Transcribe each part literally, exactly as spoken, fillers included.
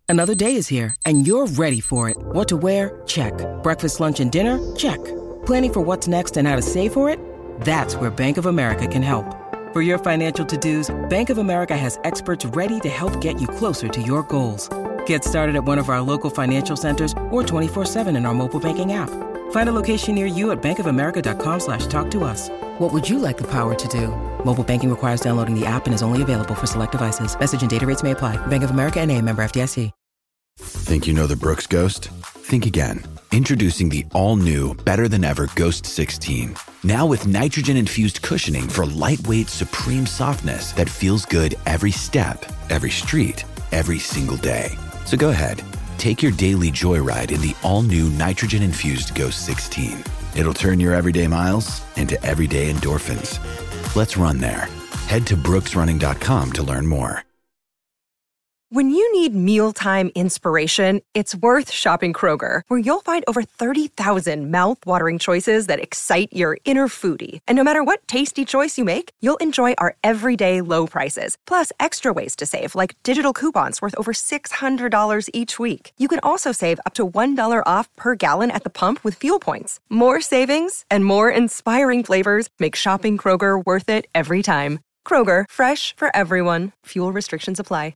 Another day is here, and you're ready for it. What to wear? Check. Breakfast, lunch, and dinner? Check. Planning for what's next and how to save for it? That's where Bank of America can help. For your financial to-dos, Bank of America has experts ready to help get you closer to your goals. Get started at one of our local financial centers or twenty-four seven in our mobile banking app. Find a location near you at bankofamerica.com slash talk to us. What would you like the power to do? Mobile banking requires downloading the app and is only available for select devices. Message and data rates may apply. Bank of America N A, member F D I C. Think you know the Brooks Ghost? Think again. Introducing the all-new, better-than-ever Ghost sixteen. Now with nitrogen-infused cushioning for lightweight, supreme softness that feels good every step, every street, every single day. So go ahead, take your daily joyride in the all-new nitrogen-infused Ghost sixteen. It'll turn your everyday miles into everyday endorphins. Let's run there. Head to brooks running dot com to learn more. When you need mealtime inspiration, it's worth shopping Kroger, where you'll find over thirty thousand mouth-watering choices that excite your inner foodie. And no matter what tasty choice you make, you'll enjoy our everyday low prices, plus extra ways to save, like digital coupons worth over six hundred dollars each week. You can also save up to one dollar off per gallon at the pump with fuel points. More savings and more inspiring flavors make shopping Kroger worth it every time. Kroger, fresh for everyone. Fuel restrictions apply.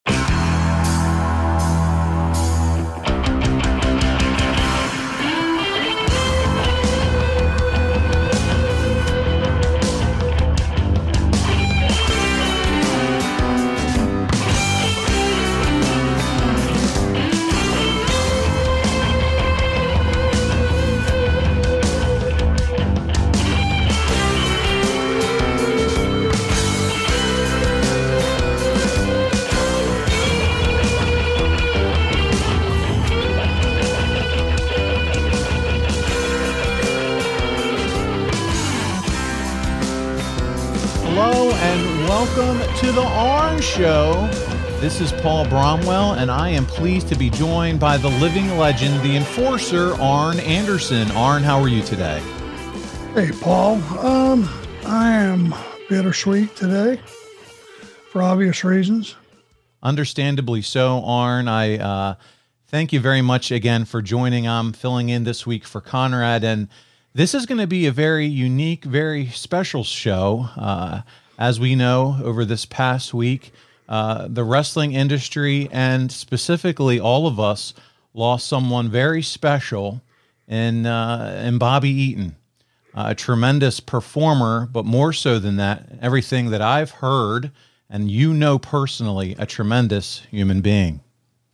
Hello and welcome to the Arn Show. This is Paul Bromwell, and I am pleased to be joined by the living legend, the enforcer, Arn Anderson. Arn, how are you today? Hey, Paul. Um, I am bittersweet today for obvious reasons. Understandably so, Arn. I uh, thank you very much again for joining. I'm filling in this week for Conrad, and this is going to be a very unique, very special show. Uh, as we know, over this past week, uh, the wrestling industry and specifically all of us lost someone very special in, uh, in Bobby Eaton, uh, a tremendous performer, but more so than that, everything that I've heard and you know personally, a tremendous human being.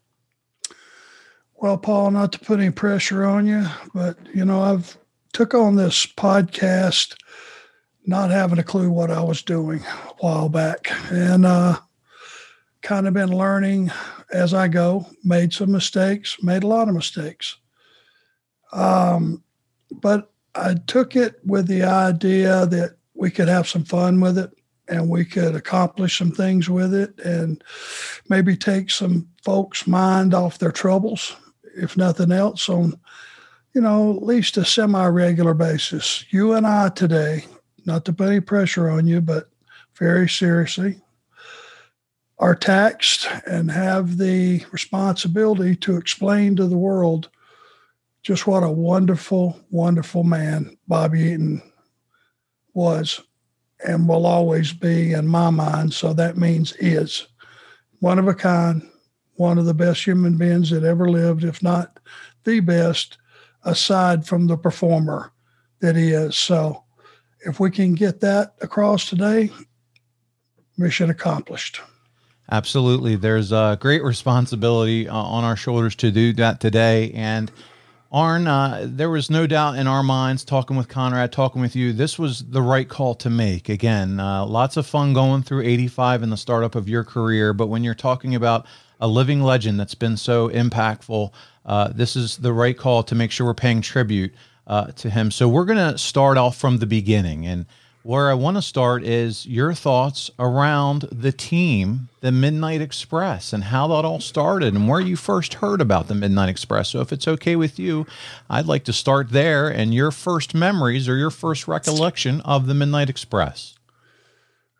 Well, Paul, not to put any pressure on you, but, you know, I've took on this podcast not having a clue what I was doing a while back, and uh, kind of been learning as I go, made some mistakes, made a lot of mistakes. Um, but I took it with the idea that we could have some fun with it and we could accomplish some things with it and maybe take some folks' mind off their troubles, if nothing else, on you know, at least a semi-regular basis. You and I today, not to put any pressure on you, but very seriously, are taxed and have the responsibility to explain to the world just what a wonderful, wonderful man Bobby Eaton was and will always be in my mind. So that means is one of a kind, one of the best human beings that ever lived, if not the best, aside from the performer that he is. So if we can get that across today, mission accomplished. Absolutely. There's a great responsibility uh, on our shoulders to do that today. And Arn, uh, there was no doubt in our minds, talking with Conrad, talking with you, this was the right call to make. Again, uh, lots of fun going through eighty-five in the startup of your career. But when you're talking about a living legend that's been so impactful, uh, this is the right call to make sure we're paying tribute uh, to him. So we're going to start off from the beginning. And where I want to start is your thoughts around the team, the Midnight Express, and how that all started and where you first heard about the Midnight Express. So if it's okay with you, I'd like to start there and your first memories or your first recollection of the Midnight Express.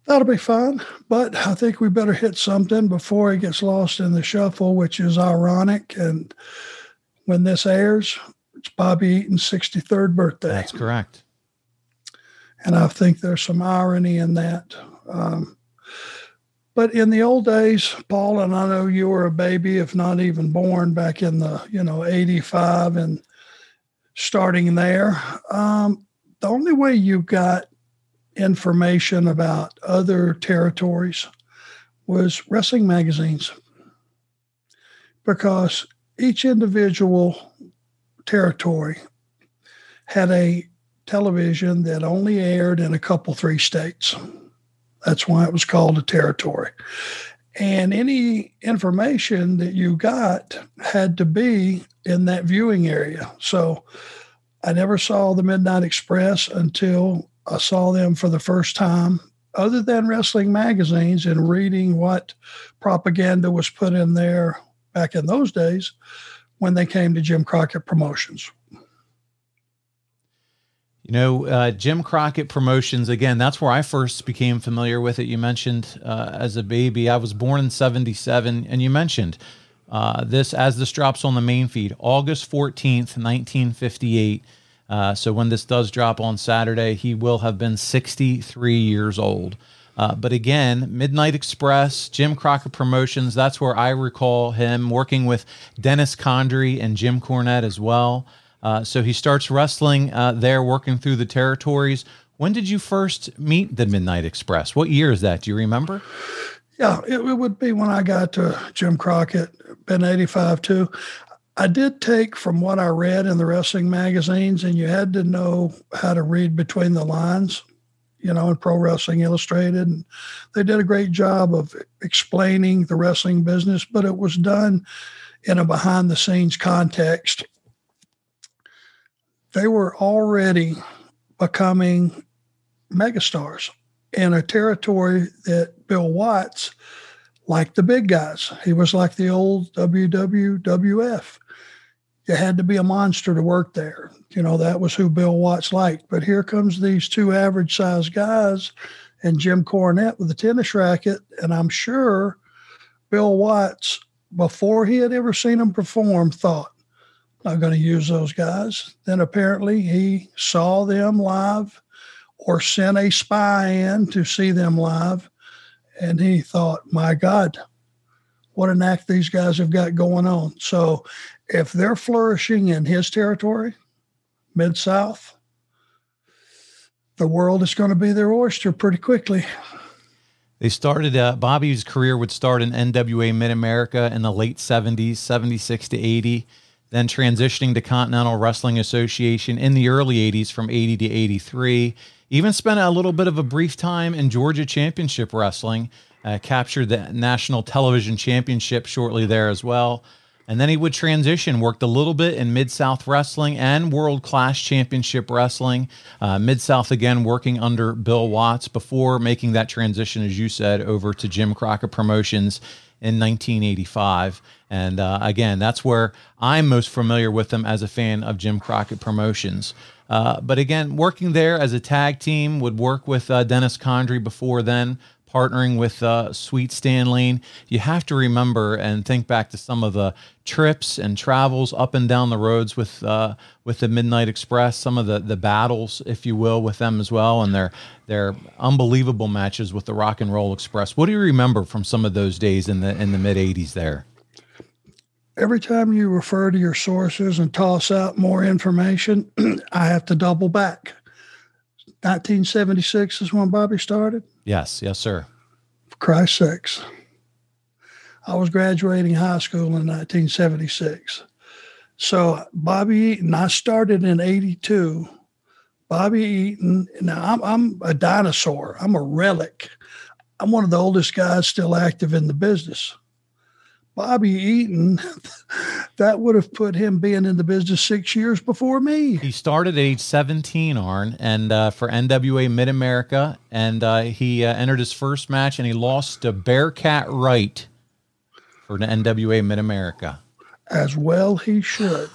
That'll be fun, but I think we better hit something before it gets lost in the shuffle, which is ironic. And when this airs, it's Bobby Eaton's sixty-third birthday. That's correct. And I think there's some irony in that. Um, but in the old days, Paul, and I know you were a baby, if not even born, back in the, you know, eighty-five and starting there. Um, the only way you got information about other territories was wrestling magazines, because each individual territory had a television that only aired in a couple, three states. That's why it was called a territory. And any information that you got had to be in that viewing area. So I never saw the Midnight Express until I saw them for the first time, other than wrestling magazines and reading what propaganda was put in there back in those days when they came to Jim Crockett Promotions. You know, uh, Jim Crockett Promotions, again, that's where I first became familiar with it. You mentioned uh, as a baby, I was born in seventy-seven, and you mentioned uh, this as this drops on the main feed, August fourteenth, nineteen fifty-eight. Uh, so when this does drop on Saturday, he will have been sixty-three years old. Uh, but again, Midnight Express, Jim Crockett Promotions, that's where I recall him working with Dennis Condrey and Jim Cornette as well. Uh, so he starts wrestling uh, there, working through the territories. When did you first meet the Midnight Express? What year is that? Do you remember? Yeah, it, it would be when I got to Jim Crockett, been eighty-five too. I did take from what I read in the wrestling magazines, and you had to know how to read between the lines, you know, in Pro Wrestling Illustrated. And they did a great job of explaining the wrestling business, but it was done in a behind-the-scenes context. They were already becoming megastars in a territory that Bill Watts liked the big guys. He was like the old W W F. You had to be a monster to work there. You know, that was who Bill Watts liked. But here comes these two average-sized guys and Jim Cornette with a tennis racket, and I'm sure Bill Watts, before he had ever seen them perform, thought, not going to use those guys. Then apparently he saw them live or sent a spy in to see them live, and he thought, my God, what an act these guys have got going on. So if they're flourishing in his territory, Mid-South, the world is going to be their oyster pretty quickly. They started, uh, Bobby's career would start in N W A Mid-America in the late seventies, seventy-six to eighty, then transitioning to Continental Wrestling Association in the early eighties from eighty to eighty-three. Even spent a little bit of a brief time in Georgia Championship Wrestling, uh, captured the National Television Championship shortly there as well. And then he would transition, worked a little bit in Mid-South Wrestling and World Class Championship Wrestling. Uh, Mid-South, again, working under Bill Watts before making that transition, as you said, over to Jim Crockett Promotions in nineteen eighty-five. And uh, again, that's where I'm most familiar with him as a fan of Jim Crockett Promotions. Uh, but again, working there as a tag team, would work with uh, Dennis Condrey before then, partnering with uh, Sweet Stan Lane. You have to remember and think back to some of the trips and travels up and down the roads with uh, with the Midnight Express, some of the the battles, if you will, with them as well, and their their unbelievable matches with the Rock and Roll Express. What do you remember from some of those days in the in the mid eighties there? Every time you refer to your sources and toss out more information, I have to double back. nineteen seventy-six is when Bobby started? Yes, yes, sir. For Christ's sakes. I was graduating high school in nineteen seventy-six. So Bobby Eaton, I started in eighty-two. Bobby Eaton, now I'm, I'm a dinosaur. I'm a relic. I'm one of the oldest guys still active in the business. Bobby Eaton, that would have put him being in the business six years before me. He started at age seventeen, Arn, and uh, for N W A Mid-America, and uh, he uh, entered his first match, and he lost to Bearcat Wright for the N W A Mid-America. As well he should.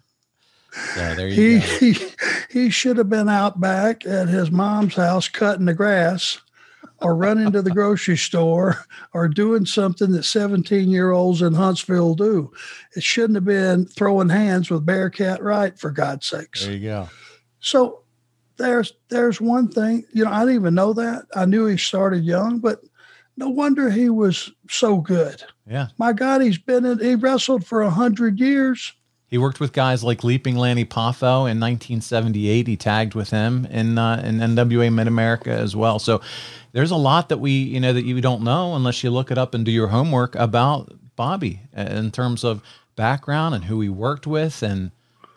So there you he, go. He, he should have been out back at his mom's house cutting the grass or running to the grocery store or doing something that seventeen-year-olds in Huntsville do. It shouldn't have been throwing hands with Bearcat Wright, for God's sakes. There you go. So there's there's one thing, you know, I didn't even know that. I knew he started young, but no wonder he was so good. Yeah. My God, he's been in, he wrestled for a hundred years. He worked with guys like Leaping Lanny Poffo in nineteen seventy-eight. He tagged with him in uh, in N W A Mid-America as well. So there's a lot that we, you know, that you don't know unless you look it up and do your homework about Bobby in terms of background and who he worked with. And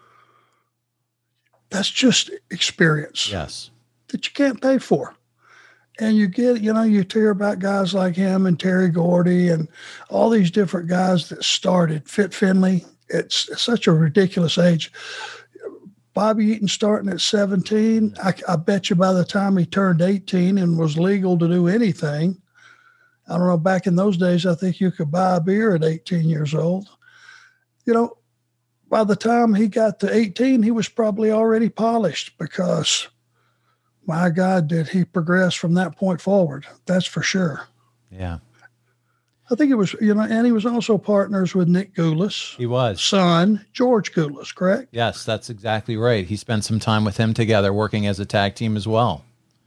that's just experience. Yes. That you can't pay for. And you get, you know, you hear about guys like him and Terry Gordy and all these different guys that started. Fit Finley, it's such a ridiculous age. Bobby Eaton starting at seventeen, I, I bet you by the time he turned eighteen and was legal to do anything, I don't know, back in those days, I think you could buy a beer at eighteen years old. You know, by the time he got to eighteen, he was probably already polished because my God, did he progress from that point forward. That's for sure. Yeah. I think it was, you know, and he was also partners with Nick Goulas. He was. Son, George Goulas, correct? Yes, that's exactly right. He spent some time with him together working as a tag team as well.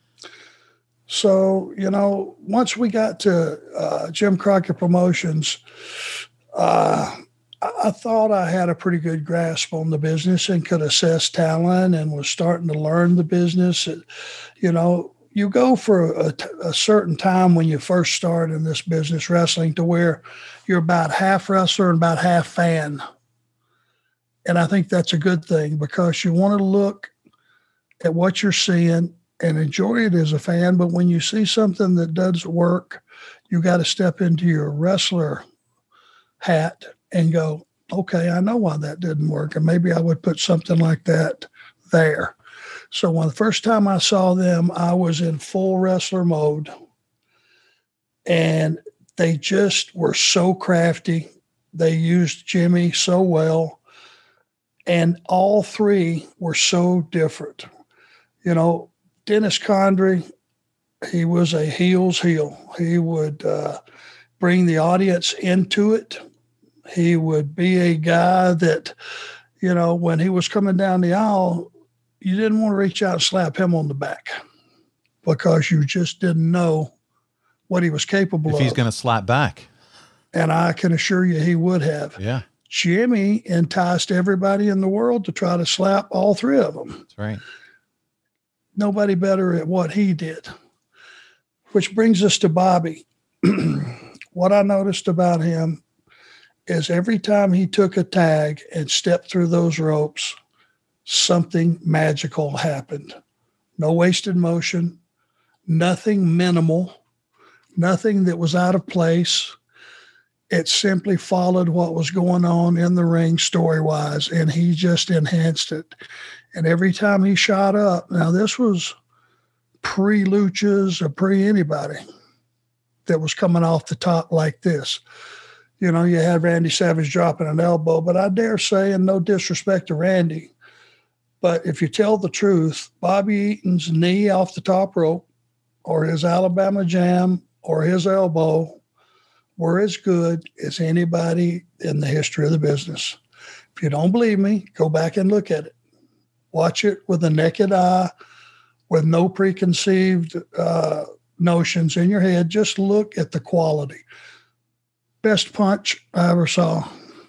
So, you know, once we got to uh, Jim Crockett Promotions, uh, I thought I had a pretty good grasp on the business and could assess talent and was starting to learn the business. It, you know, you go for a, a certain time when you first start in this business wrestling to where you're about half wrestler and about half fan. And I think that's a good thing because you want to look at what you're seeing and enjoy it as a fan. But when you see something that does work, you got to step into your wrestler hat and go, okay, I know why that didn't work. And maybe I would put something like that there. So when the first time I saw them, I was in full wrestler mode. And they just were so crafty. They used Jimmy so well. And all three were so different. You know, Dennis Condrey, he was a heel's heel. He would uh, bring the audience into it. He would be a guy that, you know, when he was coming down the aisle, you didn't want to reach out and slap him on the back because you just didn't know what he was capable if of. If he's going to slap back. And I can assure you he would have. Yeah. Jimmy enticed everybody in the world to try to slap all three of them. That's right. Nobody better at what he did. Which brings us to Bobby. What I noticed about him is every time he took a tag and stepped through those ropes, something magical happened. No wasted motion, nothing minimal, nothing that was out of place. It simply followed what was going on in the ring story-wise, and he just enhanced it. And every time he shot up, now this was pre-luchas or pre-anybody that was coming off the top like this. You know, you had Randy Savage dropping an elbow, but I dare say, and no disrespect to Randy, but if you tell the truth, Bobby Eaton's knee off the top rope or his Alabama Jam or his elbow were as good as anybody in the history of the business. If you don't believe me, go back and look at it. Watch it with a naked eye, with no preconceived uh, notions in your head. Just look at the quality. Best punch I ever saw.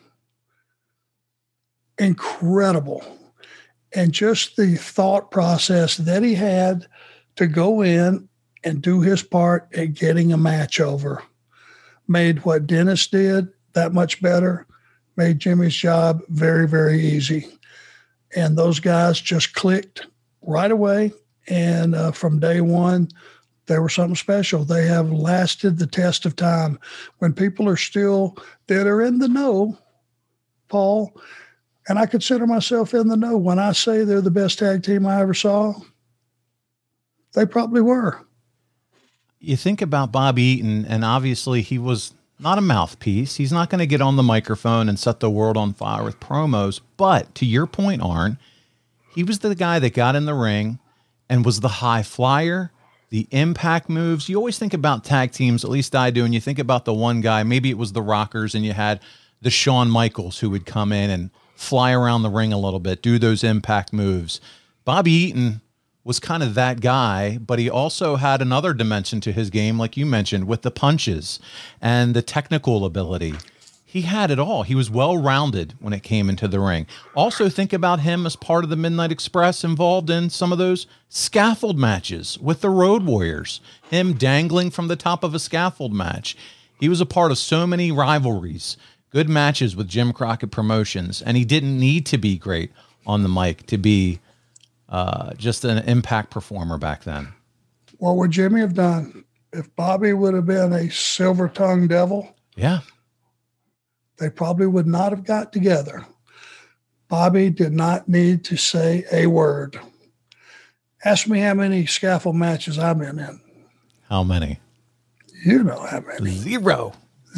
Incredible. And just the thought process that he had to go in and do his part at getting a match over made what Dennis did that much better, made Jimmy's job very, very easy. And those guys just clicked right away. And uh, from day one, they were something special. They have lasted the test of time. When people are still, that are in the know, Paul, and I consider myself in the know, when I say they're the best tag team I ever saw, they probably were. You think about Bobby Eaton, and obviously he was not a mouthpiece. He's not going to get on the microphone and set the world on fire with promos. But to your point, Arn, he was the guy that got in the ring and was the high flyer, the impact moves. You always think about tag teams, at least I do, and you think about the one guy, maybe it was the Rockers, and you had the Shawn Michaels who would come in and fly around the ring a little bit, do those impact moves. Bobby Eaton was kind of that guy, but he also had another dimension to his game, like you mentioned, with the punches and the technical ability. He had it all. He was well-rounded when it came into the ring. Also think about him as part of the Midnight Express, involved in some of those scaffold matches with the Road Warriors, him dangling from the top of a scaffold match. He was a part of so many rivalries, good matches with Jim Crockett Promotions, and he didn't need to be great on the mic to be uh, just an impact performer back then. What would Jimmy have done if Bobby would have been a silver-tongued devil? Yeah. They probably would not have got together. Bobby did not need to say a word. Ask me how many scaffold matches I've been in. How many? You know how many. Zero.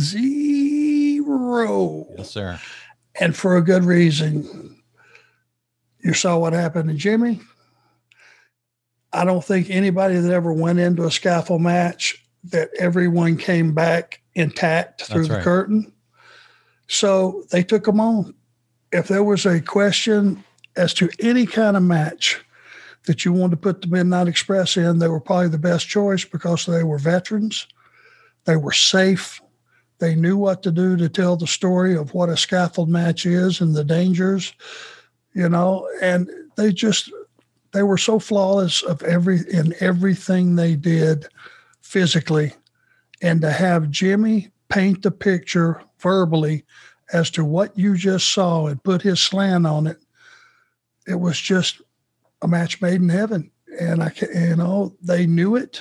Zero. Yes, sir. And for a good reason. You saw what happened to Jimmy. I don't think anybody that ever went into a scaffold match that everyone came back intact through That's the right. curtain. So they took them on. If there was a question as to any kind of match that you wanted to put the Midnight Express in, they were probably the best choice because they were veterans. They were safe. They knew what to do to tell the story of what a scaffold match is and the dangers, you know, and they just, they were so flawless of every, in everything they did physically. And to have Jimmy paint the picture verbally as to what you just saw and put his slant on it, it was just a match made in heaven. And I, you know, they knew it.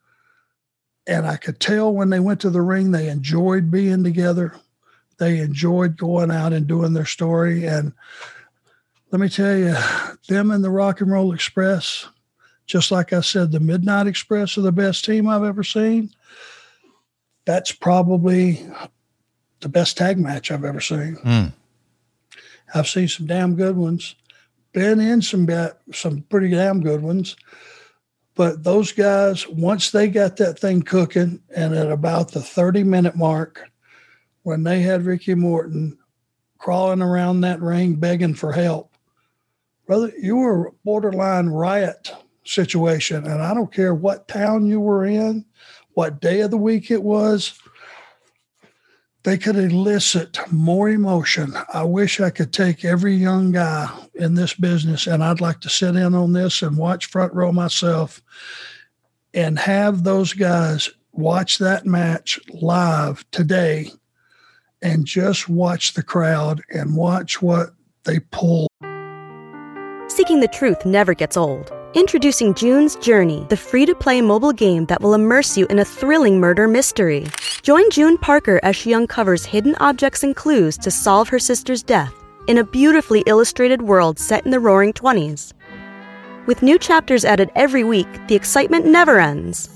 And I could tell when they went to the ring, they enjoyed being together. They enjoyed going out and doing their story. And let me tell you, them and the Rock and Roll Express, just like I said, the Midnight Express are the best team I've ever seen. That's probably the best tag match I've ever seen. Mm. I've seen some damn good ones, been in some bad, some pretty damn good ones. But those guys, once they got that thing cooking, and at about the thirty-minute mark, when they had Ricky Morton crawling around that ring begging for help, brother, you were a borderline riot situation. And I don't care what town you were in, what day of the week it was, they could elicit more emotion. I wish I could take every young guy in this business, and I'd like to sit in on this and watch front row myself and have those guys watch that match live today and just watch the crowd and watch what they pull. Seeking the truth never gets old. Introducing June's Journey, the free-to-play mobile game that will immerse you in a thrilling murder mystery. Join June Parker as she uncovers hidden objects and clues to solve her sister's death in a beautifully illustrated world set in the Roaring Twenties. With new chapters added every week, the excitement never ends.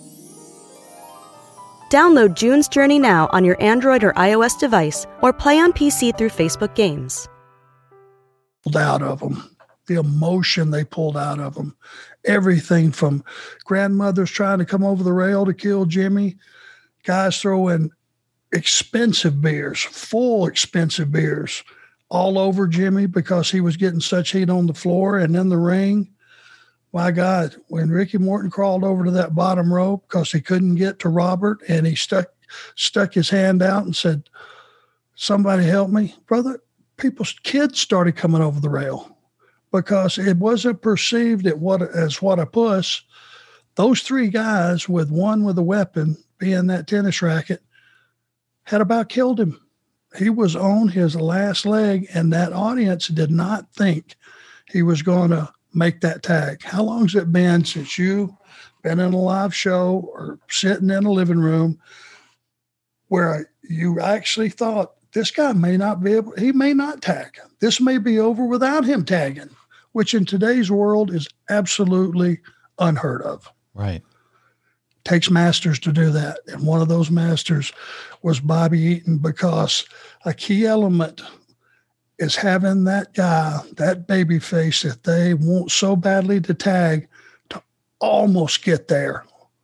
Download June's Journey now on your Android or iOS device, or play on P C through Facebook Games. Out of them. The emotion they pulled out of them. Everything from grandmothers trying to come over the rail to kill Jimmy, guys throwing expensive beers, full expensive beers, all over Jimmy because he was getting such heat on the floor and in the ring. My God, when Ricky Morton crawled over to that bottom rope because he couldn't get to Robert and he stuck stuck his hand out and said, "Somebody help me." Brother, people's kids started coming over the rail. Because it wasn't perceived at what, as what a puss. Those three guys, with one with a weapon, being that tennis racket, had about killed him. He was on his last leg, and that audience did not think he was going to make that tag. How long's it been since you've been in a live show or sitting in a living room where you actually thought, this guy may not be able, he may not tag. This may be over without him tagging, which in today's world is absolutely unheard of. Right. Takes masters to do that. And one of those masters was Bobby Eaton, because a key element is having that guy, that baby face that they want so badly to tag, to almost get there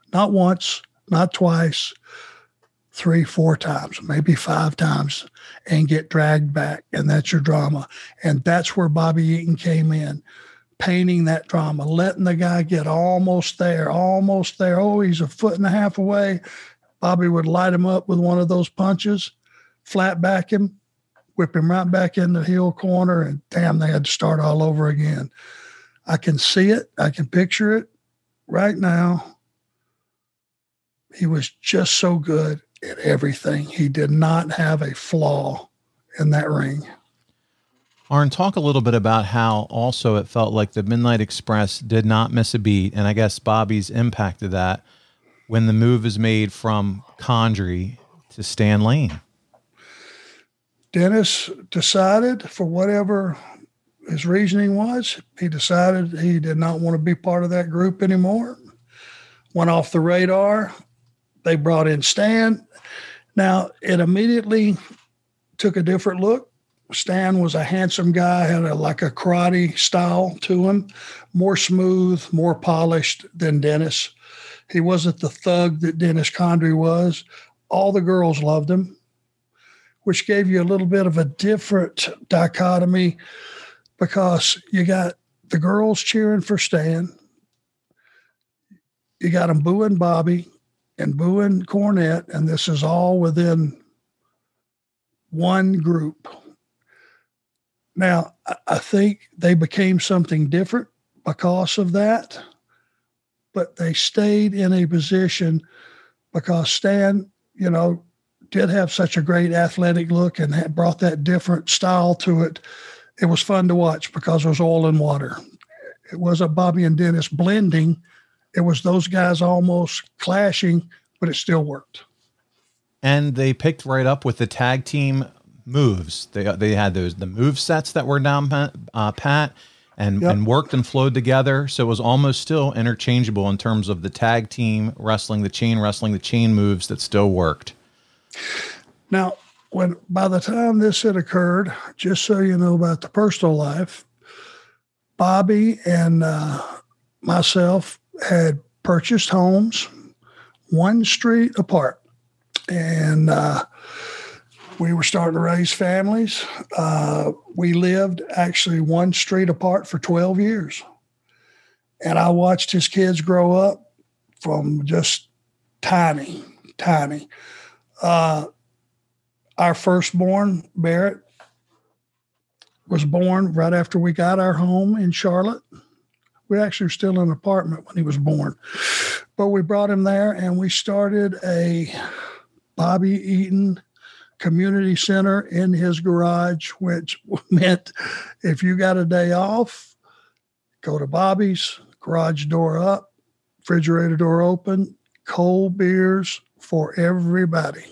not once, not twice, three, four times, maybe five times, and get dragged back. And that's your drama. And that's where Bobby Eaton came in, painting that drama, letting the guy get almost there, almost there. Oh, he's a foot and a half away. Bobby would light him up with one of those punches, flat back him, whip him right back in the heel corner, and damn, they had to start all over again. I can see it. I can picture it right now. He was just so good at everything. He did not have a flaw in that ring. Arn, talk a little bit about how also it felt like the Midnight Express did not miss a beat, and I guess Bobby's impact of that when the move is made from Condrey to Stan Lane. Dennis decided, for whatever his reasoning was, he decided he did not want to be part of that group anymore. Went off the radar. They brought in Stan. Now, it immediately took a different look. Stan was a handsome guy, had a, like a karate style to him, more smooth, more polished than Dennis. He wasn't the thug that Dennis Condrey was. All the girls loved him, which gave you a little bit of a different dichotomy because you got the girls cheering for Stan. You got them booing Bobby and booing Cornette, and this is all within one group. Now, I think they became something different because of that, but they stayed in a position because Stan, you know, did have such a great athletic look and had brought that different style to it. It was fun to watch because it was oil and water. It wasn't Bobby and Dennis blending. It was those guys almost clashing, but it still worked. And they picked right up with the tag team moves. They they had those the move sets that were down uh, pat and, yep. and worked and flowed together. So it was almost still interchangeable in terms of the tag team wrestling, the chain wrestling, the chain moves that still worked. Now, when by the time this had occurred, just so you know about the personal life, Bobby and uh, myself had purchased homes one street apart, and uh, we were starting to raise families. Uh, we lived actually one street apart for twelve years, and I watched his kids grow up from just tiny, tiny. Uh, our firstborn, Barrett, was born right after we got our home in Charlotte. We actually were still in an apartment when he was born. But we brought him there, and we started a Bobby Eaton community center in his garage, which meant if you got a day off, go to Bobby's, garage door up, refrigerator door open, cold beers for everybody.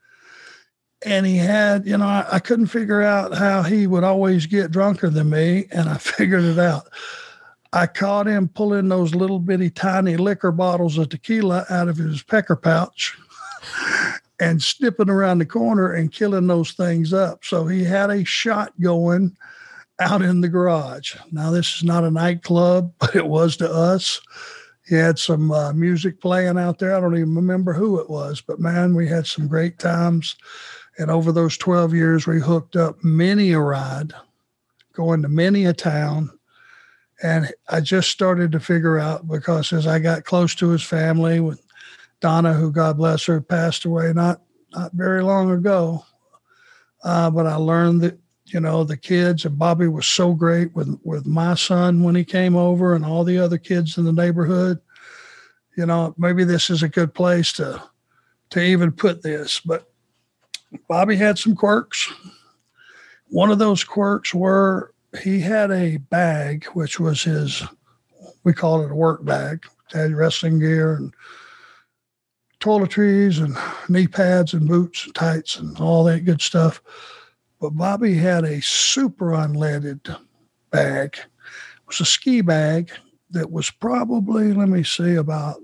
And he had, you know, I, I couldn't figure out how he would always get drunker than me, and I figured it out. I caught him pulling those little bitty tiny liquor bottles of tequila out of his pecker pouch and snipping around the corner and killing those things up. So he had a shot going out in the garage. Now, this is not a nightclub, but it was to us. He had some uh, music playing out there. I don't even remember who it was, but man, we had some great times. And over those twelve years, we hooked up many a ride, going to many a town. And I just started to figure out, because as I got close to his family, with Donna, who God bless her, passed away not not very long ago, uh, but I learned that, you know, the kids, and Bobby was so great with, with my son when he came over and all the other kids in the neighborhood. You know, maybe this is a good place to to even put this, but Bobby had some quirks. One of those quirks were he had a bag, which was his, we called it a work bag. It had wrestling gear and toiletries and knee pads and boots and tights and all that good stuff. But Bobby had a super unleaded bag. It was a ski bag that was probably, let me see, about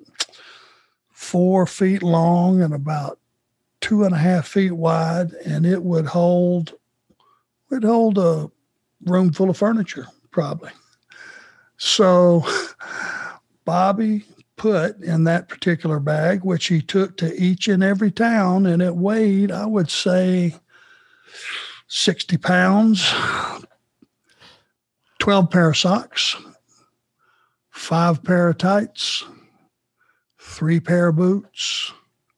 four feet long and about two and a half feet wide, and it would hold, it'd hold a room full of furniture, probably. So Bobby put in that particular bag, which he took to each and every town, and it weighed, I would say, sixty pounds, twelve pair of socks, five pair of tights, three pair of boots,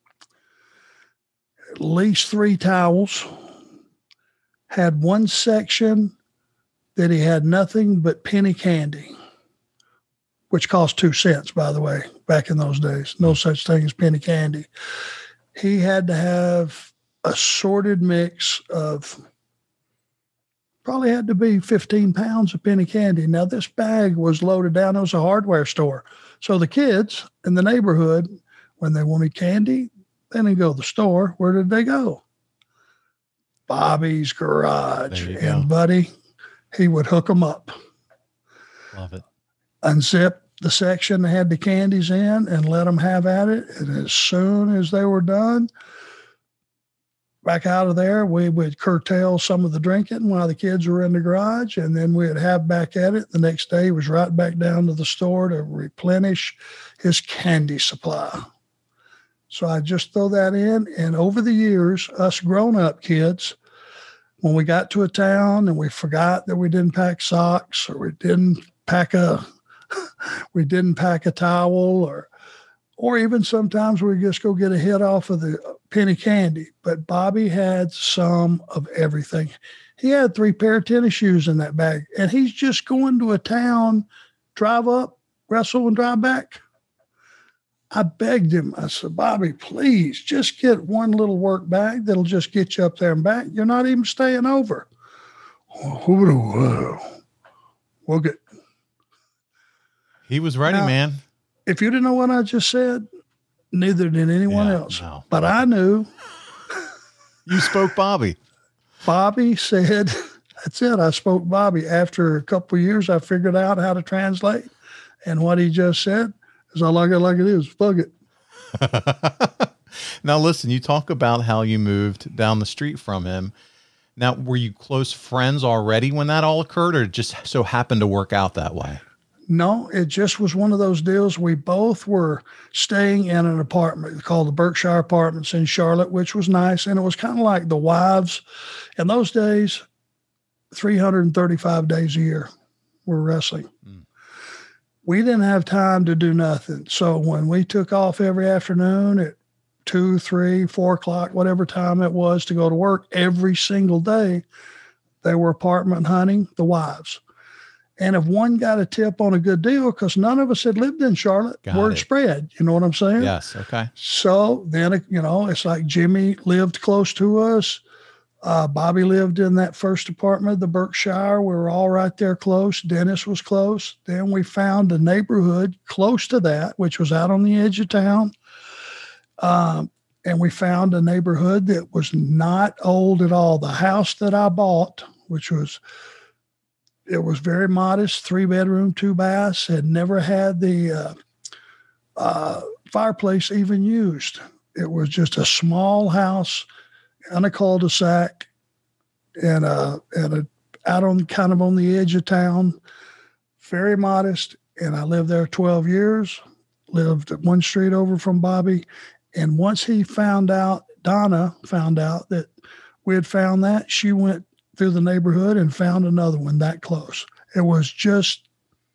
at least three towels, had one section that he had nothing but penny candy, which cost two cents, by the way, back in those days. No such thing as penny candy. He had to have a sorted mix of, probably had to be fifteen pounds of penny candy. Now, this bag was loaded down. It was a hardware store. So the kids in the neighborhood, when they wanted candy, they didn't go to the store. Where did they go? Bobby's Garage. And go. Buddy, he would hook them up. Love it. Unzip the section that had the candies in and let them have at it. And as soon as they were done, back out of there, we would curtail some of the drinking while the kids were in the garage, and then we'd have back at it. The next day, he was right back down to the store to replenish his candy supply. So I just throw that in. And over the years, us grown-up kids, when we got to a town and we forgot that we didn't pack socks, or we didn't pack a we didn't pack a towel, or or even sometimes we just go get a hit off of the penny candy. But Bobby had some of everything. He had three pair of tennis shoes in that bag, and he's just going to a town, drive up, wrestle, and drive back. I begged him. I said, Bobby, please just get one little work bag that'll just get you up there and back. You're not even staying over. We'll get. He was ready, now, man. If you didn't know what I just said, neither did anyone yeah, else. No. But I knew. You spoke Bobby. Bobby said, that's it. I spoke Bobby. After a couple of years, I figured out how to translate. And what he just said is, I like it like it is. Fuck it. Now, listen, you talk about how you moved down the street from him. Now, were you close friends already when that all occurred, or just so happened to work out that way? No, it just was one of those deals. We both were staying in an apartment called the Berkshire Apartments in Charlotte, which was nice. And it was kind of like the wives. In those days, three hundred thirty-five days a year were wrestling. Mm. We didn't have time to do nothing. So when we took off every afternoon at two, three, four o'clock, whatever time it was to go to work every single day, they were apartment hunting the wives. And if one got a tip on a good deal, because none of us had lived in Charlotte, got word it. spread. You know what I'm saying? Yes. Okay. So then, you know, it's like Jimmy lived close to us. Uh, Bobby lived in that first apartment, the Berkshire. We were all right there close. Dennis was close. Then we found a neighborhood close to that, which was out on the edge of town. Um, and we found a neighborhood that was not old at all. The house that I bought, which was It was very modest, three bedroom, two baths, had never had the uh, uh, fireplace even used. It was just a small house on a cul-de-sac and, uh, and a, out on kind of on the edge of town, very modest. And I lived there twelve years, lived one street over from Bobby. And once he found out, Donna found out that we had found that, she went through the neighborhood and found another one that close. It was just,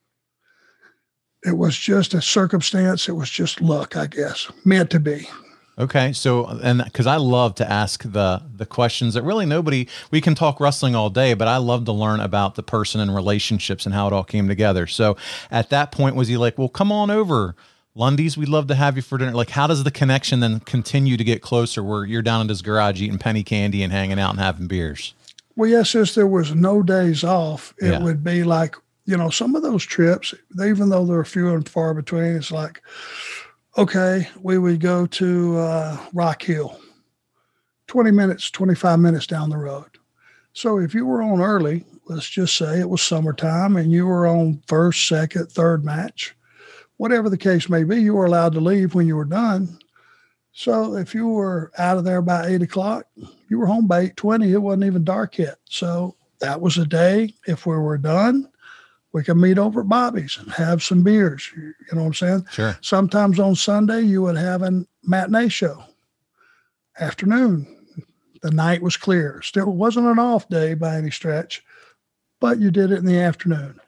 it was just a circumstance. It was just luck, I guess, meant to be. Okay. So, and cause I love to ask the, the questions that really nobody, we can talk wrestling all day, but I love to learn about the person and relationships and how it all came together. So at that point, was he like, well, come on over, Lundy's, we'd love to have you for dinner. Like, how does the connection then continue to get closer where you're down in his garage eating penny candy and hanging out and having beers? Well, yes, since there was no days off, it Yeah. would be like, you know, some of those trips, even though they're few and far between, it's like, okay, we would go to uh, Rock Hill, twenty minutes, twenty-five minutes down the road. So if you were on early, let's just say it was summertime and you were on first, second, third match, whatever the case may be, you were allowed to leave when you were done. So if you were out of there by eight o'clock, you were home by eight twenty. It wasn't even dark yet. So that was a day. If we were done, we could meet over at Bobby's and have some beers. You know what I'm saying? Sure. Sometimes on Sunday, you would have a matinee show, afternoon. The night was clear. Still wasn't an off day by any stretch, but you did it in the afternoon.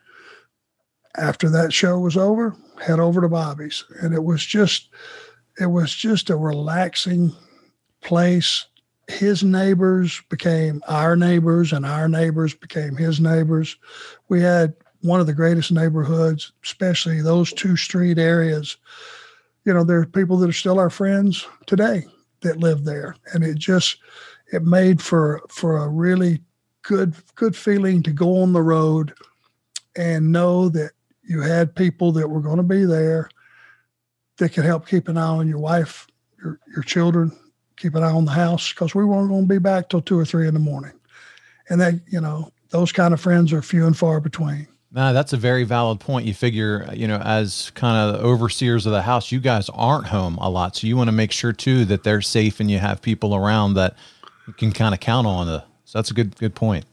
After that show was over, head over to Bobby's. And it was just, it was just a relaxing place. His neighbors became our neighbors, and our neighbors became his neighbors. We had one of the greatest neighborhoods, especially those two street areas. You know, there are people that are still our friends today that live there. And it just, it made for, for a really good, good feeling to go on the road and know that you had people that were going to be there that could help keep an eye on your wife, your, your children, keep an eye on the house, because we weren't going to be back till two or three in the morning. And that, you know, those kind of friends are few and far between. No, that's a very valid point. You figure, you know, as kind of overseers of the house, you guys aren't home a lot. So you want to make sure too, that they're safe and you have people around that you can kind of count on. The, so that's a good, good point.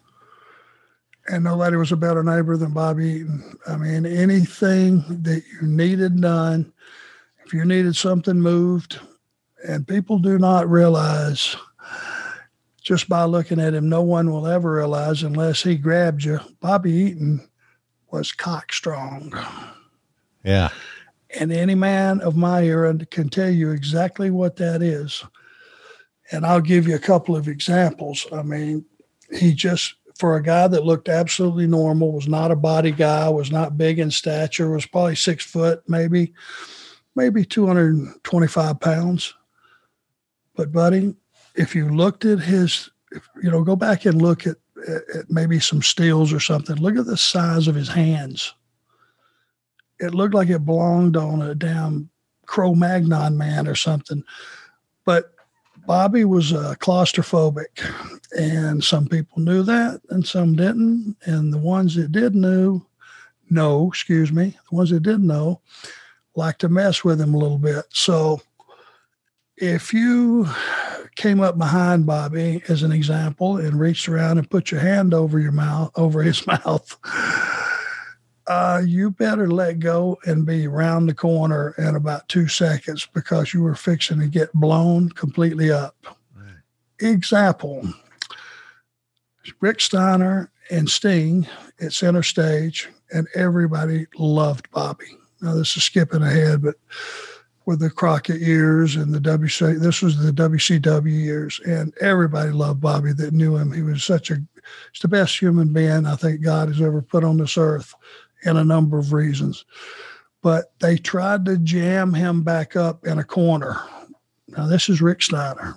And nobody was a better neighbor than Bobby Eaton. I mean, anything that you needed done, if you needed something moved, and people do not realize, just by looking at him, no one will ever realize unless he grabbed you. Bobby Eaton was cock strong. Yeah. And any man of my era can tell you exactly what that is. And I'll give you a couple of examples. I mean, he just, for a guy that looked absolutely normal, was not a body guy, was not big in stature, was probably six foot, maybe, maybe two hundred twenty-five pounds. But buddy, if you looked at his, if, you know, go back and look at, at maybe some stills or something, look at the size of his hands. It looked like it belonged on a damn Cro-Magnon man or something. But Bobby was uh, claustrophobic, and some people knew that and some didn't. And the ones that did knew, know, excuse me, the ones that didn't know liked to mess with him a little bit. So if you came up behind Bobby, as an example, and reached around and put your hand over your mouth, over his mouth, uh, you better let go and be around the corner in about two seconds because you were fixing to get blown completely up. Right. Example, Rick Steiner and Sting at center stage, and everybody loved Bobby. Now, this is skipping ahead, but with the Crockett years and the W C, this was the W C W years, and everybody loved Bobby that knew him. He was such a, he's the best human being I think God has ever put on this earth in a number of reasons. But they tried to jam him back up in a corner. Now, this is Rick Steiner,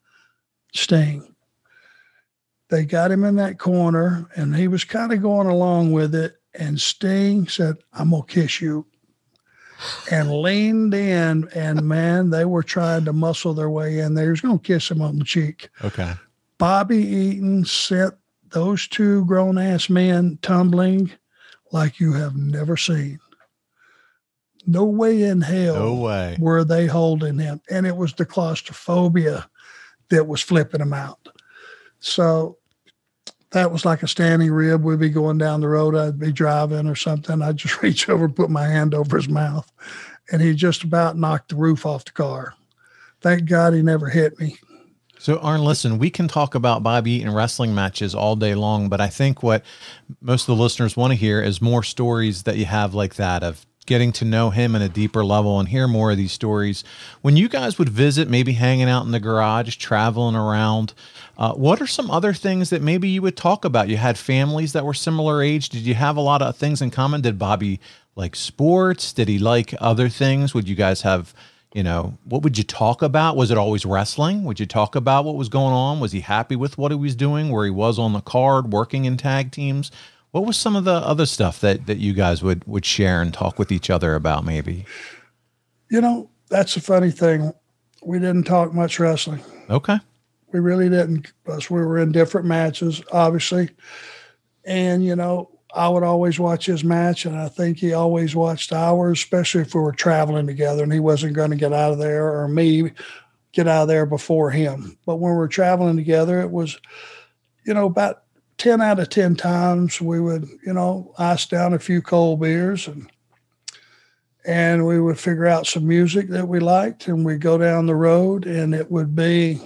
Sting. They got him in that corner, and he was kind of going along with it, and Sting said, "I'm going to kiss you," and leaned in, and man, they were trying to muscle their way in there. He was going to kiss him on the cheek. Okay. Bobby Eaton sent those two grown-ass men tumbling like you have never seen. No way in hell no way. were they holding him. And it was the claustrophobia that was flipping him out. So that was like a standing rib. We'd be going down the road. I'd be driving or something. I'd just reach over and put my hand over his mouth. And he just about knocked the roof off the car. Thank God he never hit me. So, Arn, listen, we can talk about Bobby Eaton wrestling matches all day long, but I think what most of the listeners want to hear is more stories that you have like that, of getting to know him in a deeper level and hear more of these stories. When you guys would visit, maybe hanging out in the garage, traveling around, uh, what are some other things that maybe you would talk about? You had families that were similar age. Did you have a lot of things in common? Did Bobby like sports? Did he like other things? Would you guys have, you know, what would you talk about? Was it always wrestling? Would you talk about what was going on? Was he happy with what he was doing, where he was on the card, working in tag teams? What was some of the other stuff that, that you guys would, would share and talk with each other about maybe? You know, that's a funny thing. We didn't talk much wrestling. Okay. We really didn't, because we were in different matches, obviously. And, you know, I would always watch his match, and I think he always watched ours, especially if we were traveling together and he wasn't going to get out of there, or me get out of there before him. But when we were traveling together, it was, you know, about ten out of ten times we would, you know, ice down a few cold beers and and we would figure out some music that we liked, and we'd go down the road, and it would be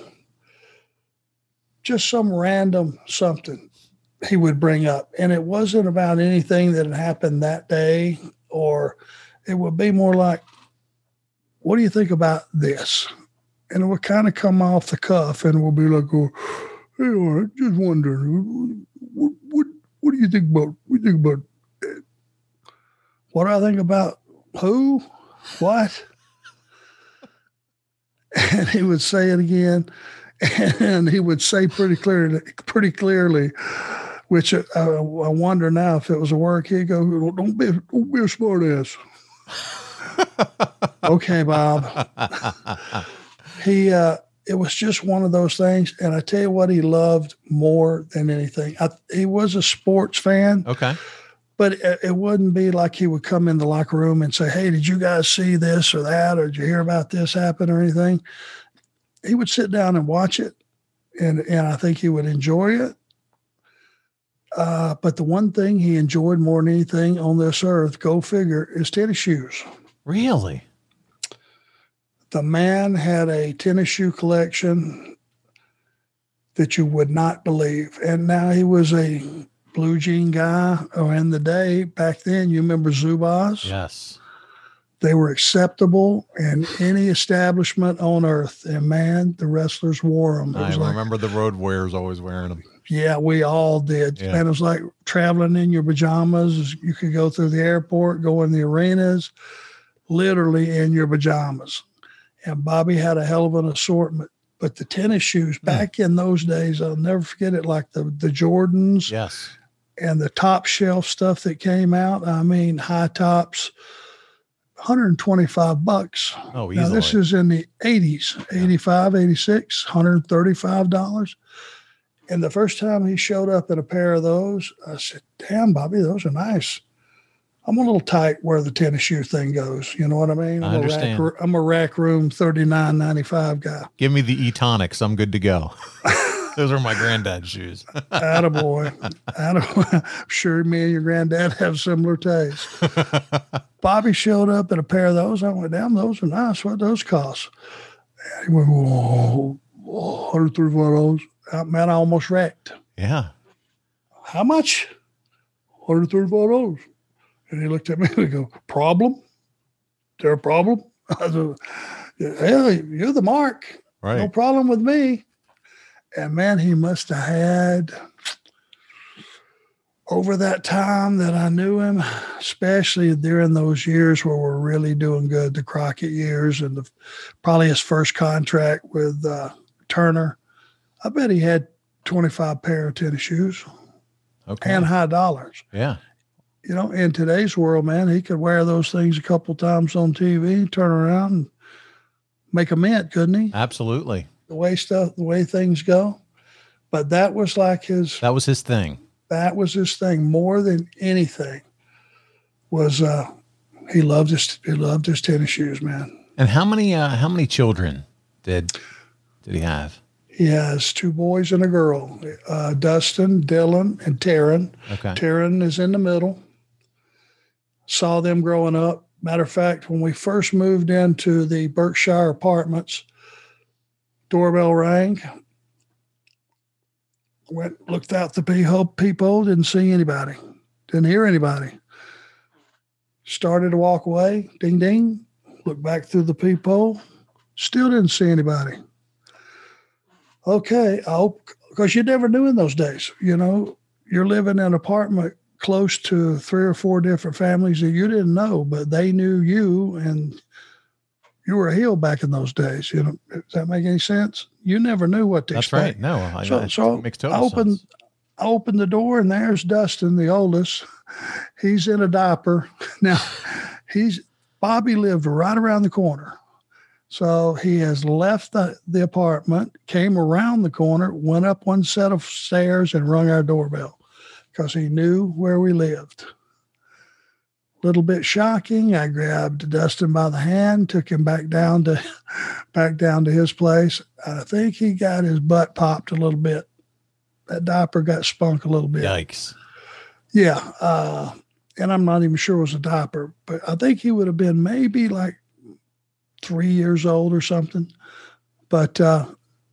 just some random something he would bring up. And it wasn't about anything that had happened that day, or it would be more like, what do you think about this? And it would kind of come off the cuff, and we'll be like, oh, hey, all right, just wondering, what, what, what do you think about, what do you think about it? What do I think about who? What? And he would say it again, and he would say pretty clearly, pretty clearly, which I, I wonder now if it was a work. He'd go, don't be, don't be a smart ass. Okay, Bob. He, uh, it was just one of those things. And I tell you what, he loved more than anything. I, he was a sports fan. Okay. But it, it wouldn't be like he would come in the locker room and say, hey, did you guys see this or that? Or did you hear about this happen or anything? He would sit down and watch it. And, and I think he would enjoy it. Uh, but the one thing he enjoyed more than anything on this earth, go figure, is tennis shoes. Really? The man had a tennis shoe collection that you would not believe. And now he was a blue jean guy. Oh, in the day, back then, you remember Zubaz? Yes. They were acceptable in any establishment on earth. And man, the wrestlers wore them. It I was like, remember the road warriors always wearing them. yeah, we all did. Yeah. And it was like traveling in your pajamas. You could go through the airport, go in the arenas, literally in your pajamas. And Bobby had a hell of an assortment. But the tennis shoes back in those days, I'll never forget it, like the, the Jordans. Yes. And the top shelf stuff that came out. I mean, high tops, one hundred twenty-five bucks. Oh, easily. Now, this is in the eighties, eighty-five, eighty-six, one hundred thirty-five dollars. And the first time he showed up in a pair of those, I said, damn, Bobby, those are nice. I'm a little tight where the tennis shoe thing goes. You know what I mean? I'm I understand. A rack, I'm a rack room thirty-nine ninety-five guy. Give me the E-tonics. I'm good to go. Those are my granddad's shoes. Attaboy. Attaboy. I'm sure me and your granddad have similar tastes. Bobby showed up in a pair of those. I went, damn, those are nice. What those cost? And he went, whoa, one hundred thirty-five dollars. Uh, man, I almost wrecked. Yeah. How much? one hundred thirty-five dollars. And he looked at me and he go, problem? Is there a problem? I said, yeah, you're the mark. Right. No problem with me. And man, he must have had, over that time that I knew him, especially during those years where we're really doing good, the Crockett years and the, probably his first contract with uh, Turner, I bet he had twenty-five pair of tennis shoes. Okay. And high dollars. Yeah. You know, in today's world, man, he could wear those things a couple times on T V, turn around and make a mint, couldn't he? Absolutely. The way stuff, the way things go. But that was like his, That was his thing. that was his thing more than anything was, uh, he loved his, he loved his tennis shoes, man. And how many, uh, how many children did, did he have? He has two boys and a girl, uh, Dustin, Dylan, and Taryn. Okay. Taryn is in the middle. Saw them growing up. Matter of fact, when we first moved into the Berkshire apartments, doorbell rang. Went, looked out the peephole, peephole, didn't see anybody. Didn't hear anybody. Started to walk away. Ding, ding. Looked back through the peephole. Still didn't see anybody. Okay, I hope, because you never knew in those days, you know, you're living in an apartment close to three or four different families that you didn't know, but they knew you and you were a heel back in those days. You know, does that make any sense? You never knew what to That's expect. right. No, I, So, it so makes total I opened, sense. I opened the door and there's Dustin, the oldest. He's in a diaper. Now, he's, Bobby lived right around the corner. So he has left the, the apartment, came around the corner, went up one set of stairs and rung our doorbell because he knew where we lived. Little bit shocking. I grabbed Dustin by the hand, took him back down to back down to his place. I think he got his butt popped a little bit that diaper got spunk a little bit. Yikes. Yeah. Uh, and I'm not even sure it was a diaper, but I think he would have been maybe like three years old or something. But uh,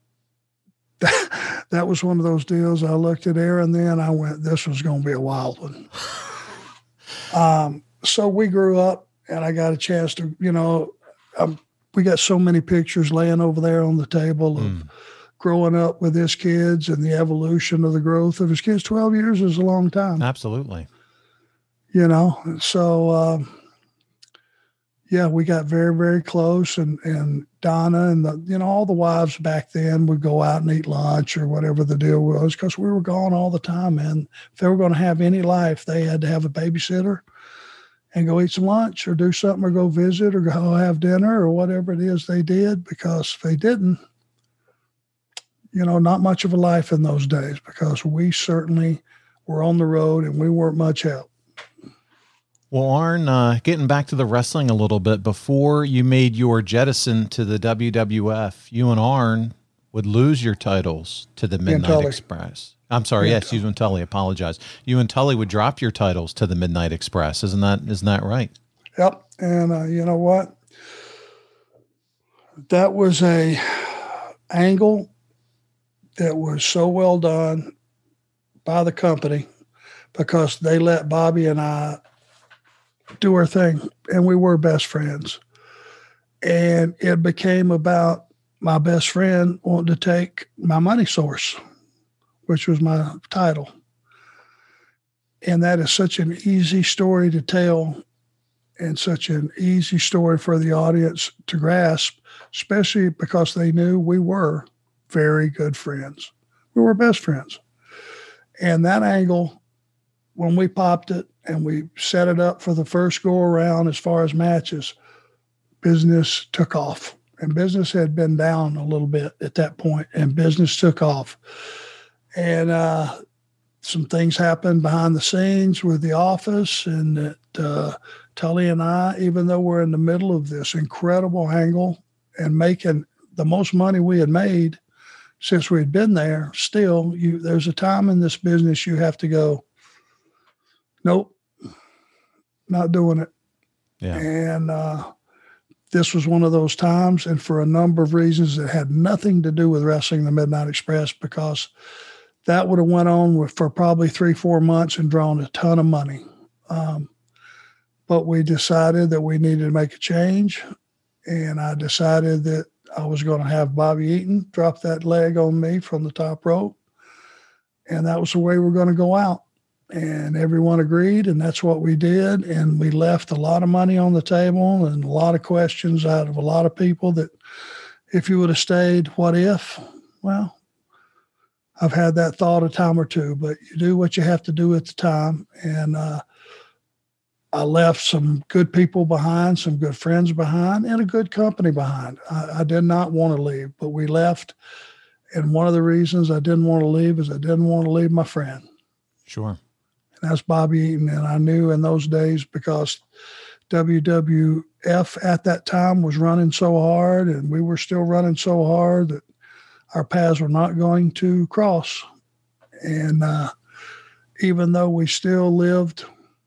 that, that was one of those deals. I looked at Aaron then, I went, this was going to be a wild one. um, so we grew up, and I got a chance to, you know, um, we got so many pictures laying over there on the table of mm. growing up with his kids and the evolution of the growth of his kids. twelve years is a long time. Absolutely. You know, so, um, yeah, we got very, very close, and, and Donna and the, you know, all the wives back then would go out and eat lunch or whatever the deal was, because we were gone all the time. And if they were going to have any life, they had to have a babysitter and go eat some lunch or do something or go visit or go have dinner or whatever it is they did, because if they didn't, you know, not much of a life in those days, because we certainly were on the road and we weren't much help. Well, Arn, uh, getting back to the wrestling a little bit, before you made your jettison to the W W F, you and Arn would lose your titles to the Midnight Express. I'm sorry, yeah, yes, you and Tully, apologize. You and Tully would drop your titles to the Midnight Express. Isn't that, isn't that right? Yep. And uh, you know what? That was a angle that was so well done by the company, because they let Bobby and I do our thing, and we were best friends. And it became about my best friend wanting to take my money source, which was my title. And that is such an easy story to tell, and such an easy story for the audience to grasp, especially because they knew we were very good friends. We were best friends. And that angle, when we popped it and we set it up for the first go around as far as matches, business took off. And business had been down a little bit at that point, and business took off. And uh, some things happened behind the scenes with the office, and that uh, Tully and I, even though we're in the middle of this incredible angle and making the most money we had made since we'd been there, still, you there's a time in this business you have to go, nope, not doing it. Yeah. And uh, this was one of those times, and for a number of reasons that had nothing to do with wrestling the Midnight Express, because that would have went on with, for probably three, four months and drawn a ton of money. Um, but we decided that we needed to make a change, and I decided that I was going to have Bobby Eaton drop that leg on me from the top rope, and that was the way we we're going to go out. And everyone agreed, and that's what we did. And we left a lot of money on the table and a lot of questions out of a lot of people that, if you would have stayed, what if? Well, I've had that thought a time or two, but you do what you have to do at the time. And uh, I left some good people behind, some good friends behind, and a good company behind. I, I did not want to leave, but we left. And one of the reasons I didn't want to leave is I didn't want to leave my friend. Sure. And that's Bobby Eaton. And I knew in those days, because W W F at that time was running so hard, and we were still running so hard, that our paths were not going to cross. And uh, even though we still lived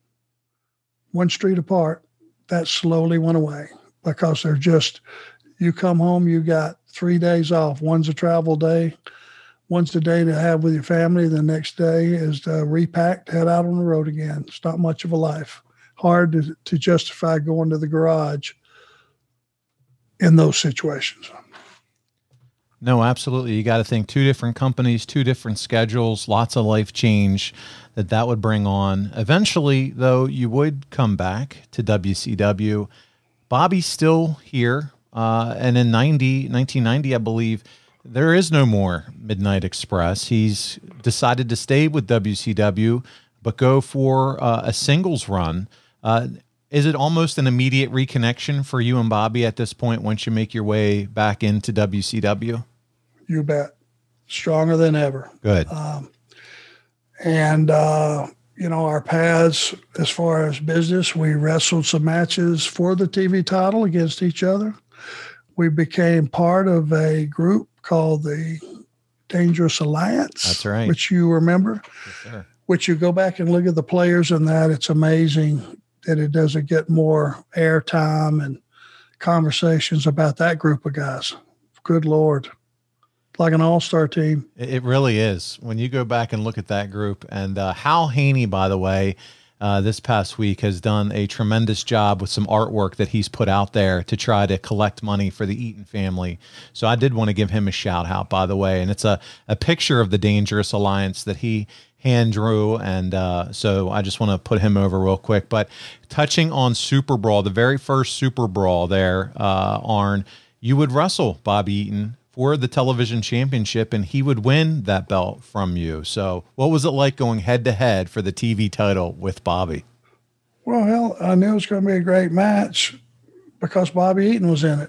one street apart, that slowly went away, because they're just, you come home, you got three days off. One's a travel day. One's the day to have with your family. The next day is to repack, head out on the road again. It's not much of a life. Hard to, to justify going to the garage in those situations. No, absolutely. You got to think two different companies, two different schedules, lots of life change that that would bring on. Eventually, though, you would come back to W C W. Bobby's still here. Uh, and in ninety, nineteen ninety, I believe, there is no more Midnight Express. He's decided to stay with W C W, but go for uh, a singles run. Uh, is it almost an immediate reconnection for you and Bobby at this point once you make your way back into W C W? You bet. Stronger than ever. Good. Um, and, uh, you know, our paths as far as business, we wrestled some matches for the T V title against each other. We became part of a group called the Dangerous Alliance. That's right. Which you remember. Yes, sir. Which you go back and look at the players in that. It's amazing that it doesn't get more airtime and conversations about that group of guys. Good Lord. Like an all-star team. It really is. When you go back and look at that group, and uh, Hal Haney, by the way, uh, this past week has done a tremendous job with some artwork that he's put out there to try to collect money for the Eaton family. So I did want to give him a shout out, by the way. And it's a, a picture of the Dangerous Alliance that he hand drew. And uh, so I just want to put him over real quick. But touching on Super Brawl, the very first Super Brawl there, uh, Arn, you would wrestle Bobby Eaton for the television championship, and he would win that belt from you. So what was it like going head to head for the T V title with Bobby? Well, hell, I knew it was going to be a great match because Bobby Eaton was in it.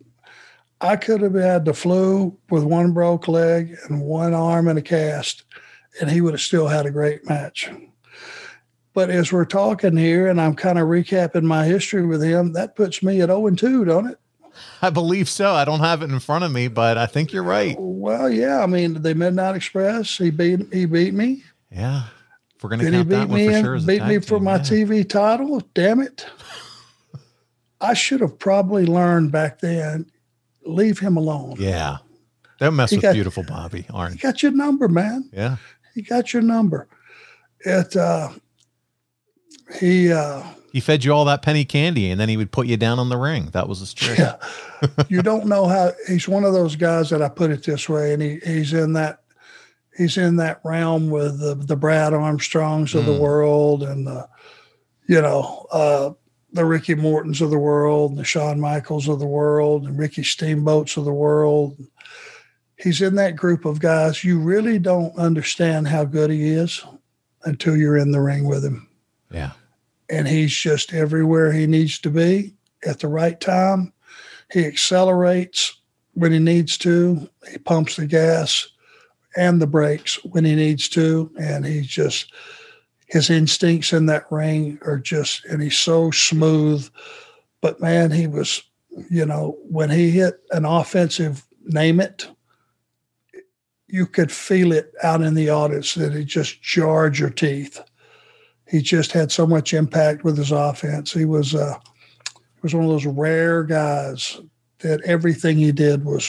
I could have had the flu with one broke leg and one arm in a cast, and he would have still had a great match. But as we're talking here, and I'm kind of recapping my history with him, that puts me at oh and two, don't it? I believe so. I don't have it in front of me, but I think you're right. Well, yeah. I mean, the Midnight Express, he beat he beat me. Yeah. If we're going to Did he count that beat one me for and sure as a beat tag me for team, my yeah. T V title? Damn it. I should have probably learned back then, leave him alone. Yeah. Don't mess He with got- beautiful Bobby, He Arn. got your number, man. Yeah. He got your number. It, uh, he, uh, He fed you all that penny candy, and then he would put you down on the ring. That was his trick. yeah, you don't know how, he's one of those guys that I put it this way, and he, he's in that, he's in that realm with the, the Brad Armstrongs of Mm. the world and the, you know, uh, the Ricky Mortons of the world and the Shawn Michaels of the world and Ricky Steamboats of the world. He's in that group of guys. You really don't understand how good he is until you're in the ring with him. Yeah. And he's just everywhere he needs to be at the right time. He accelerates when he needs to. He pumps the gas and the brakes when he needs to. And he's just, his instincts in that ring are just, and he's so smooth. But man, he was, you know, when he hit an offensive name it, you could feel it out in the audience that it just jarred your teeth. He just had so much impact with his offense. He was uh, he was one of those rare guys that everything he did was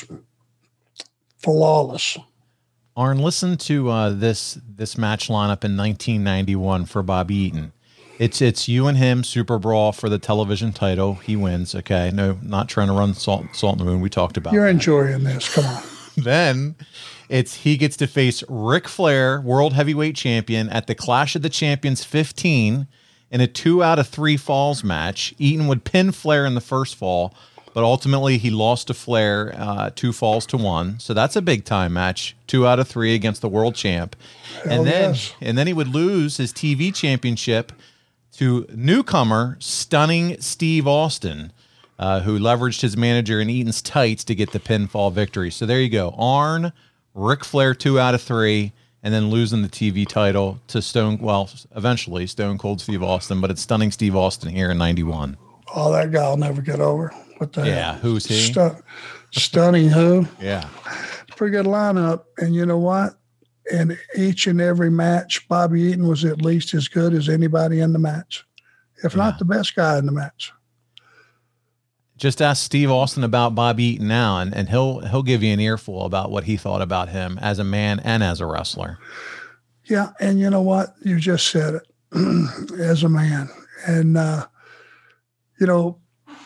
flawless. Arn, listen to uh, this this match lineup in nineteen ninety-one for Bobby Eaton. It's it's you and him, Super Brawl for the television title. He wins. Okay, no, not trying to run salt salt in the moon. We talked about. You're that. enjoying this. Come on. Then it's he gets to face Ric Flair, World Heavyweight Champion, at the Clash of the Champions fifteen in a two out of three falls match. Eaton would pin Flair in the first fall, but ultimately he lost to Flair uh, two falls to one. So that's a big time match, two out of three against the world champ. Hell and then yes. and then he would lose his T V championship to newcomer, stunning Steve Austin, uh, who leveraged his manager in Eaton's tights to get the pinfall victory. So there you go. Arn, Ric Flair, two out of three, and then losing the T V title to Stone, well, eventually Stone Cold Steve Austin, but it's stunning Steve Austin here in ninety-one. Oh, that guy will never get over. What the Yeah, hell? who's he? Stun- stunning who? Yeah. Pretty good lineup. And you know what? In each and every match, Bobby Eaton was at least as good as anybody in the match, if Yeah. not the best guy in the match. Just ask Steve Austin about Bobby Eaton now, and, and he'll he'll give you an earful about what he thought about him as a man and as a wrestler. Yeah, and you know what? You just said it, as a man. And, uh, you know,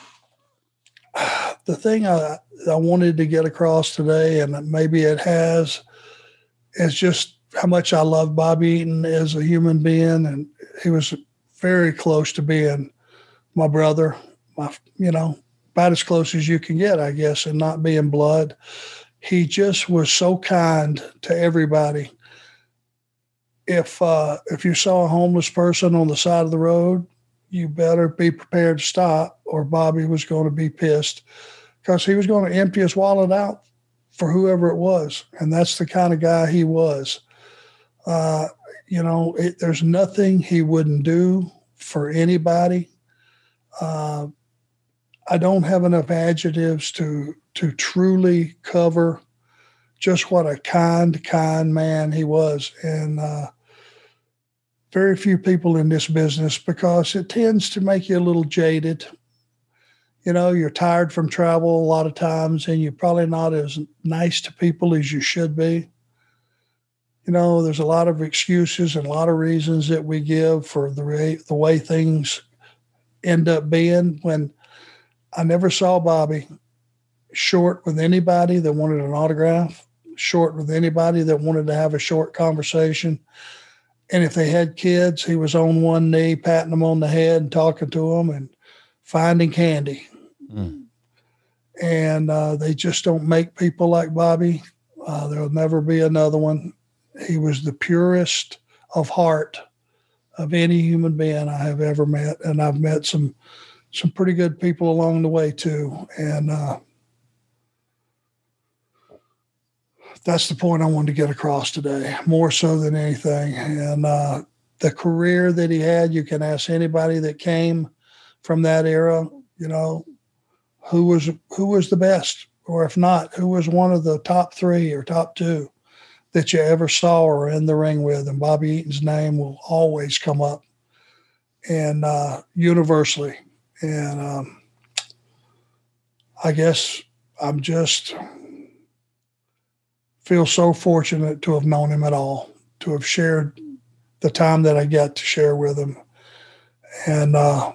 the thing I, I wanted to get across today, and maybe it has, is just how much I love Bobby Eaton as a human being. And he was very close to being my brother, my, you know, about as close as you can get, I guess, and not being blood. He just was so kind to everybody. If uh, if you saw a homeless person on the side of the road, you better be prepared to stop, or Bobby was going to be pissed, because he was going to empty his wallet out for whoever it was. And that's the kind of guy he was. Uh, you know, it, there's nothing he wouldn't do for anybody. Uh, I don't have enough adjectives to to truly cover just what a kind, kind man he was. And uh, very few people in this business, because it tends to make you a little jaded. You know, you're tired from travel a lot of times, and you're probably not as nice to people as you should be. You know, there's a lot of excuses and a lot of reasons that we give for the way, the way things end up being. When I never saw Bobby short with anybody that wanted an autograph, short with anybody that wanted to have a short conversation. And if they had kids, he was on one knee, patting them on the head and talking to them and finding candy. Mm. And uh, they just don't make people like Bobby. Uh, there'll never be another one. He was the purest of heart of any human being I have ever met. And I've met some some pretty good people along the way too. And uh, that's the point I wanted to get across today, more so than anything. And uh, the career that he had, you can ask anybody that came from that era, you know, who was who was the best, or if not, who was one of the top three or top two that you ever saw or in the ring with. And Bobby Eaton's name will always come up, and uh, universally. And um, I guess I'm just feel so fortunate to have known him at all, to have shared the time that I got to share with him. And uh,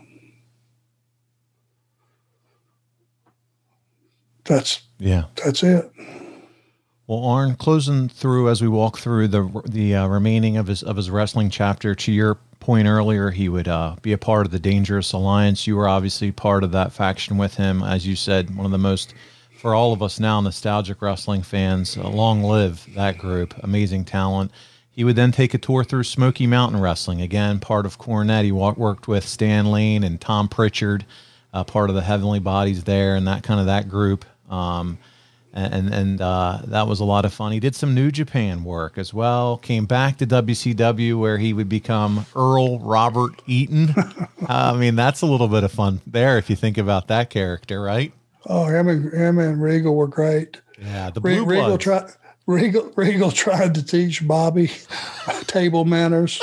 that's, yeah, that's it. Well, Arn, closing through as we walk through the the uh, remaining of his of his wrestling chapter, to your point earlier, he would uh, be a part of the Dangerous Alliance. You were obviously part of that faction with him. As you said, one of the most, for all of us now, nostalgic wrestling fans, uh, long live that group. Amazing talent. He would then take a tour through Smoky Mountain Wrestling, again, part of Cornette. He walk, worked with Stan Lane and Tom Pritchard, uh, part of the Heavenly Bodies there, and that kind of that group. Um, And and uh, that was a lot of fun. He did some New Japan work as well. Came back to W C W, where he would become Earl Robert Eaton. uh, I mean, that's a little bit of fun there if you think about that character, right? Oh, him and him and Regal were great. Yeah, the Blue Regal Bloods. tried. Regal Regal tried to teach Bobby table manners.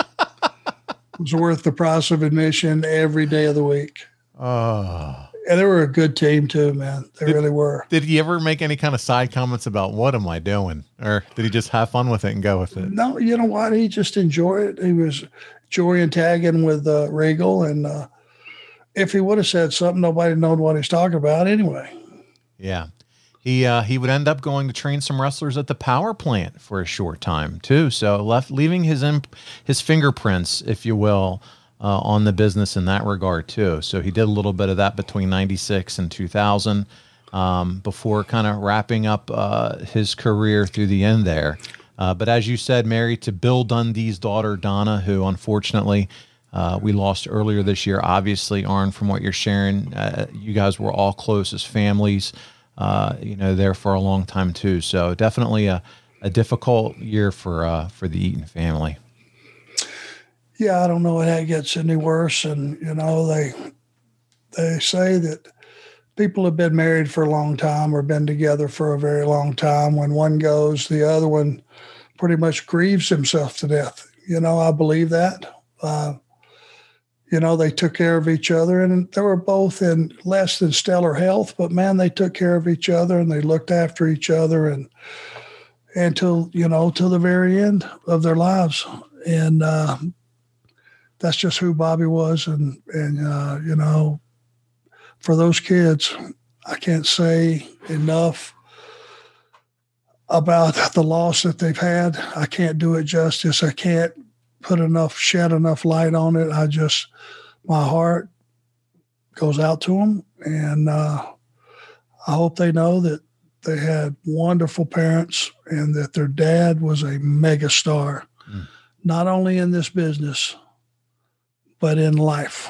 It was worth the price of admission every day of the week. Oh. And they were a good team too, man. They did, really were. Did he ever make any kind of side comments about what am I doing? Or did he just have fun with it and go with it? No, you know what? He just enjoyed it. He was enjoying tagging with uh, Regal. And uh, if he would have said something, nobody known what he's talking about anyway. Yeah. He uh, he would end up going to train some wrestlers at the power plant for a short time too. So left leaving his imp- his fingerprints, if you will, Uh, on the business in that regard too. So he did a little bit of that between ninety-six and two thousand um, before kind of wrapping up uh, his career through the end there. Uh, but as you said, married to Bill Dundee's daughter, Donna, who unfortunately uh, we lost earlier this year. Obviously, Arn, from what you're sharing, uh, you guys were all close as families, uh, you know, there for a long time too. So definitely a, a difficult year for uh, for the Eaton family. Yeah, I don't know how it gets any worse. And, you know, they they say that people have been married for a long time or been together for a very long time. When one goes, the other one pretty much grieves himself to death. You know, I believe that. Uh, you know, they took care of each other, and they were both in less than stellar health, but man, they took care of each other and they looked after each other and until, you know, till the very end of their lives. And, uh, that's just who Bobby was. And, and uh, you know, for those kids, I can't say enough about the loss that they've had. I can't do it justice. I can't put enough, shed enough light on it. I just, my heart goes out to them. And uh, I hope they know that they had wonderful parents and that their dad was a mega star, mm. not only in this business, but in life.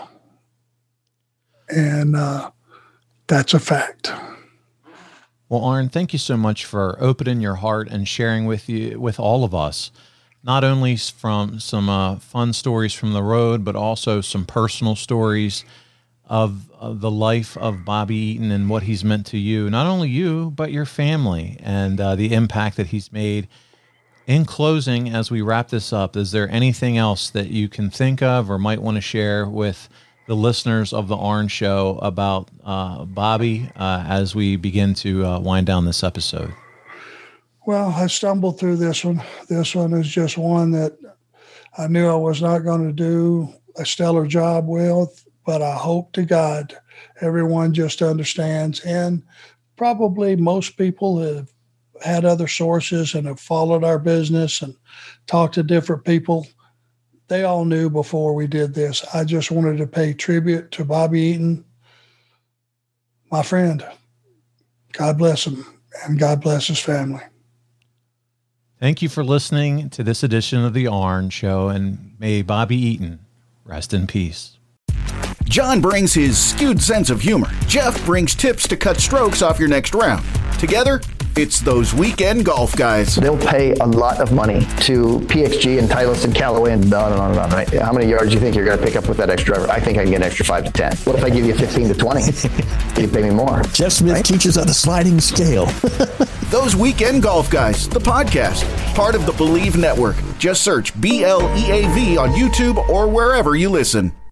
And uh, that's a fact. Well, Arn, thank you so much for opening your heart and sharing with you, with all of us, not only from some uh, fun stories from the road, but also some personal stories. of, of the life of Bobby Eaton and what he's meant to you, not only you, but your family, and uh, the impact that he's made. In closing, as we wrap this up, is there anything else that you can think of or might want to share with the listeners of the Arn Show about uh, Bobby uh, as we begin to uh, wind down this episode? Well, I stumbled through this one. This one is just one that I knew I was not going to do a stellar job with, but I hope to God everyone just understands. And probably most people have had other sources and have followed our business and talked to different people. They all knew before we did this. I just wanted to pay tribute to Bobby Eaton, my friend. God bless him, and God bless his family. Thank you for listening to this edition of the Arn Show, and may Bobby Eaton rest in peace. John brings his skewed sense of humor. Jeff brings tips to cut strokes off your next round. Together, it's those weekend golf guys. They'll pay a lot of money to P X G and Titleist and Callaway and on and on and on, right? How many yards do you think you're going to pick up with that extra driver? I think I can get an extra five to ten. What if I give you fifteen to twenty? You pay me more. Jeff Smith right? teaches on a sliding scale. Those Weekend Golf Guys, the podcast, part of the Believe Network. Just search B L E A V on YouTube or wherever you listen.